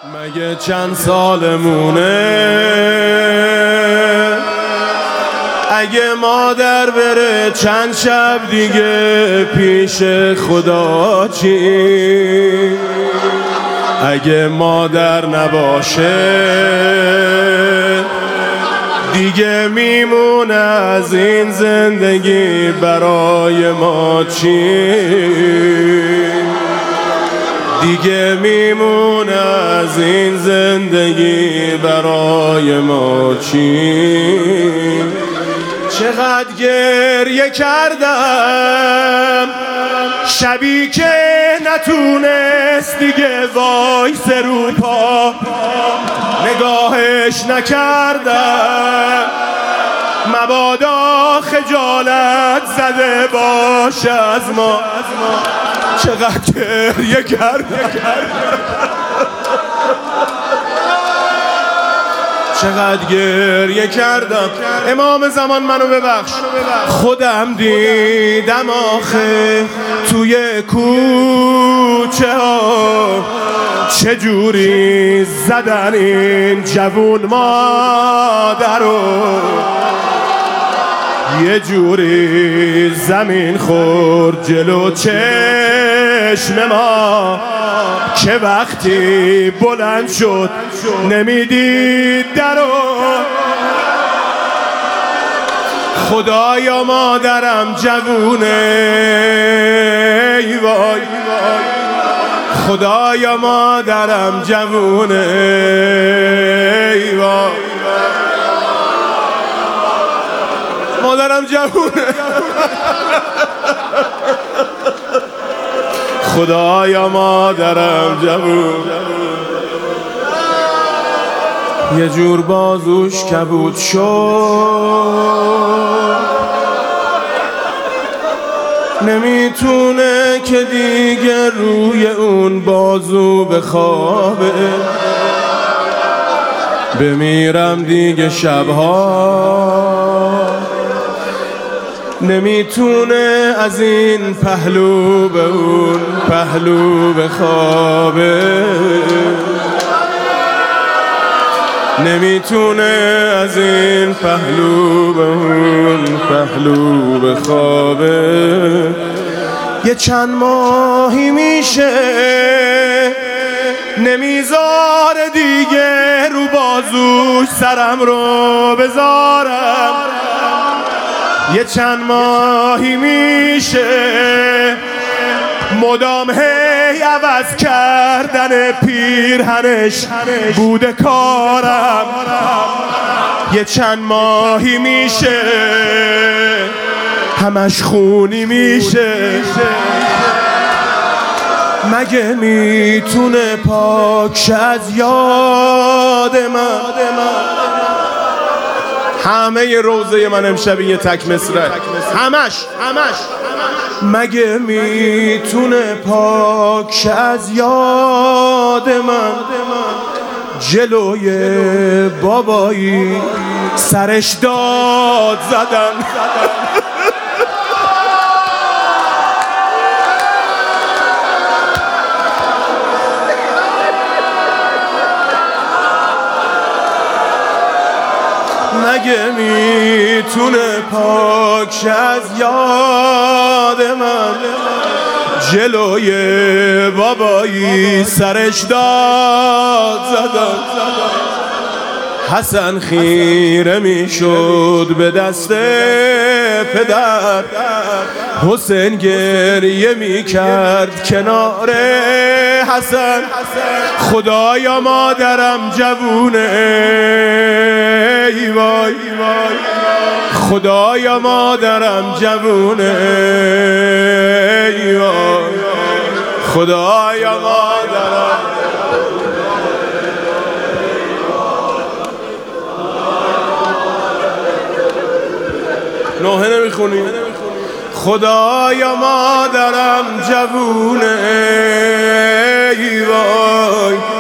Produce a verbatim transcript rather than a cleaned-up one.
مگه چند سالمونه اگه مادر بره چند شب دیگه پیش خدا چی؟ اگه مادر نباشه دیگه میمونه از این زندگی برای ما چی؟ دیگه میمونه از این زندگی برای ما چی؟ چقدر گریه کردم شبی که نتونست دیگه وایس رو پا نگاهش نکردم مبادا خجالت زده باشه از ما چقدر گریه کردم چقدر گریه کردم امام زمان منو ببخش خودم دیدم آخه توی کوچه ها چجوری زدن این جوون مادر رو یه جوری زمین خورد جلو چشم ما که وقتی بلند شد نمیدید درو خدایا مادرم جوونه ای وای خدایا مادرم جوونه ای وای مادرم جوونه خدایا مادرم جوون یه جور بازوش کبود شد نمیتونه که دیگه روی اون بازو بخوابه بمیرم دیگه شبها نمیتونه از این پهلو به اون پهلو بخوابه نمیتونه از این پهلو به اون پهلو بخوابه یه چند ماهی میشه نمیذاره دیگه رو بازوش سرم رو بذارم یه چند ماهی میشه مدام هی عوض کردن پیرهنش بوده کارم یه چند ماهی میشه همش خونی میشه مگه میتونه پاکش از یاد من همه روزه من امشب یه تک مصره همش همش مگه میتونه پاکش از یاد من جلوی بابایی سرش داد زدن مگه میتونه پاکش از یاد من جلوی بابایی سرش داد زدن حسن خیره میشد به دست پدر حسین گریه میکرد کنار حسن خدایا مادرم جوونه ای وای خدایا مادرم جوونه ای وای خدایا مادرم نوحه نمیخونی خدایا مادرم جوونه ای وای